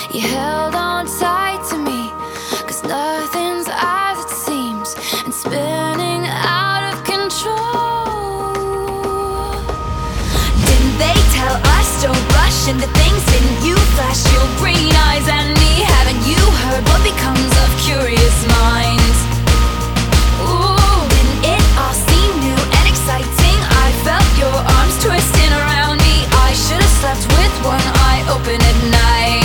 You held on tight to me, 'cause nothing's as it seems, and spinning out of control. Didn't they tell us don't rush into things? Didn't you flash your green eyes at me? Haven't you heard what becomes of curious minds? Ooh, didn't it all seem new and exciting? I felt your arms twisting around me. I should have slept with one eye open at night.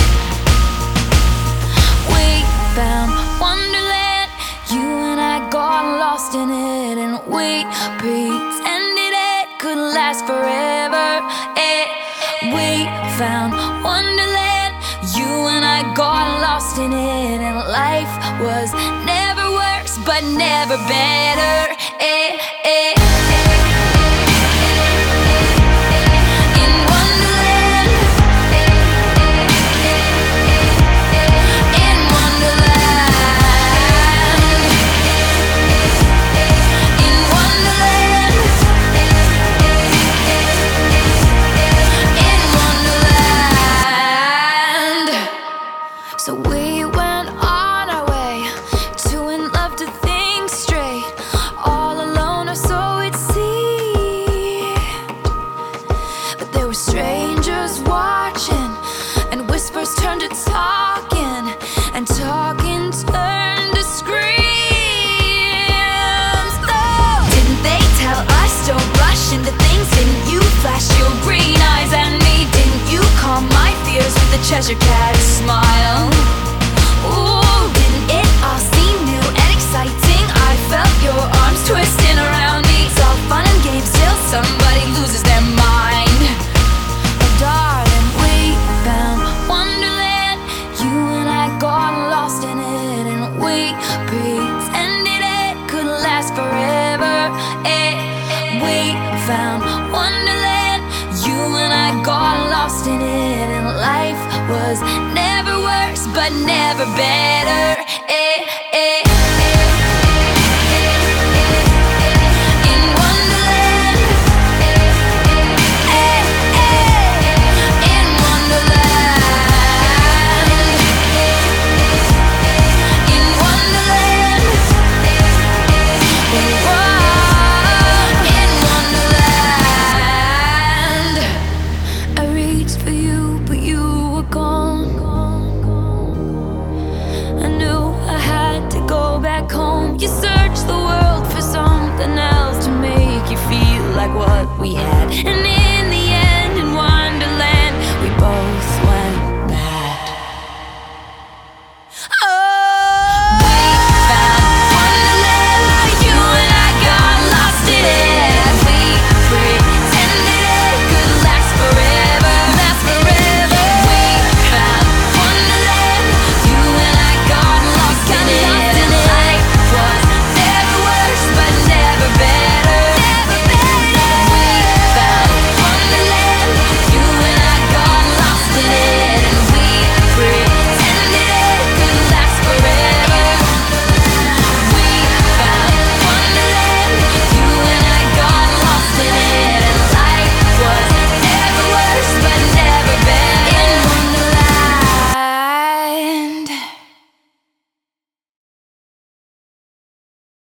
We found wonderland, you and I got lost in it, and we pretended it could last forever. We found wonderland, you and I got lost in it, and life was never worse, but never better. In Wonderland, in Wonderland, in Wonderland, in Wonderland. So we went on our way, two in love to think straight, all alone or so it seemed. But there were strangers watching, and whispers turned to talking, and talking turned to screams. Oh, didn't they tell us don't rush into things? Didn't you flash your green eyes at me? Didn't you calm my fears with a Cheshire Cat smile? Ooh, didn't it all seem new and exciting? I felt your arms twisting around me. It's all fun and games till somebody loses their mind. Oh darling, we found wonderland, you and I got lost in it, and we pretended it could last forever. We found wonderland, you and I got lost in it, and life was never worse, but never better. In Wonderland, in Wonderland, in Wonderland, in Wonderland. I reached for you, but you were gone. I knew I had to go back home. You searched the world for something else to make you feel like what we had, and